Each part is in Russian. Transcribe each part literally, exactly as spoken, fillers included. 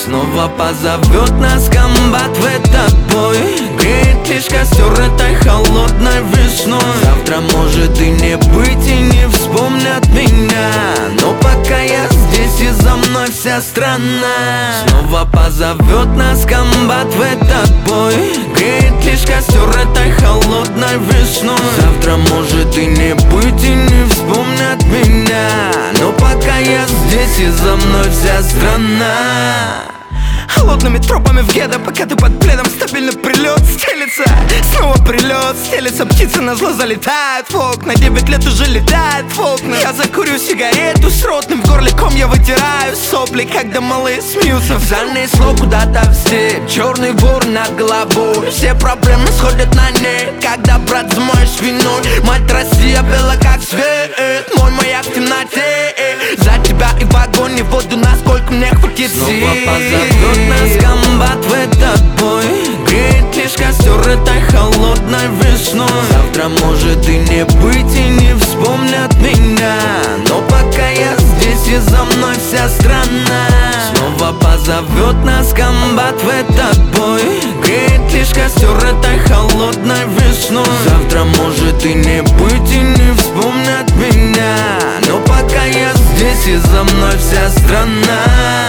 Снова позовет нас комбат в этот бой. Греет лишь костер этой холодной весной. Завтра может и не быть, и не вспомнят меня, но пока я здесь и за мной вся страна. Снова позовет нас комбат в этот бой. Греет лишь костер этой холодной весной. Завтра может и не быть, и не вспомнят меня, но пока я здесь и за мной вся страна. Холодными тропами в гетто, пока ты под пледом, стабильно прилет стелится. Снова прилет стелится, птицы на зло залетают в окна. Девять лет уже летает в окна. Я закурю сигарету с ротным, в горле ком я вытираю сопли, когда малые смеются. В занесло куда-то в степь, черный вор над головой. Все проблемы сходят на ней, когда брат за моей спиной. Мать Россия бела как свет, мой маяк в темноте. За тебя и в огонь, и в воду, насколько мне хватит сил. Снова позовет нас комбат в этот бой. Греет лишь костер этой холодной весной. Завтра может и не быть, и не вспомнят меня, но пока я здесь и за мной вся страна. Снова позовет нас комбат в этот бой. Греет лишь костер этой холодной весной. Завтра может и не быть, и не вспомнят меня, но пока я здесь и за мной вся страна.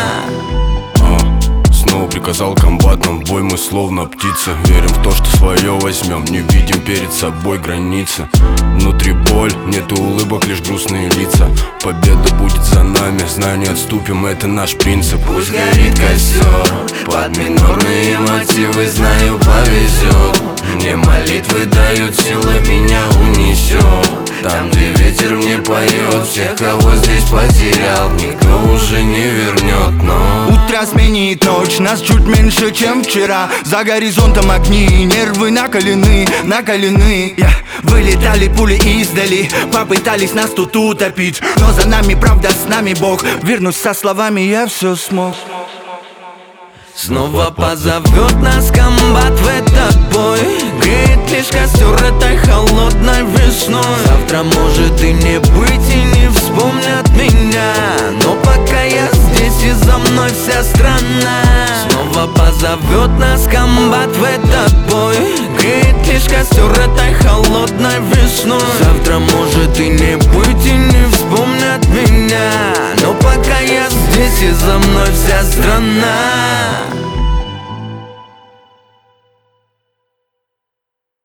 Снова приказал комбат нам в бой, мы словно птицы. Верим в то, что свое возьмем, не видим перед собой границы. Внутри боль, нету улыбок, лишь грустные лица. Победа будет за нами, знаю, не отступим, это наш принцип. Пусть горит костер, под минорные мотивы, знаю, повезет. Мне молитвы дают силы, меня унесет. Там, где ветер мне поет, всех, кого здесь потерял, никто уже не вернет, но утро сменит ночь, нас чуть меньше, чем вчера. За горизонтом огни, нервы накалены, накалены yeah. Вылетали пули издали, попытались нас тут утопить, но за нами правда, с нами Бог. Вернусь со словами, я все смог. Снова позовет нас комбат в этот бой. Греет лишь костер этой холодной весной. Завтра может и не быть, и не вспомнят меня, но пока я здесь и за мной вся страна. Снова позовет нас комбат в этот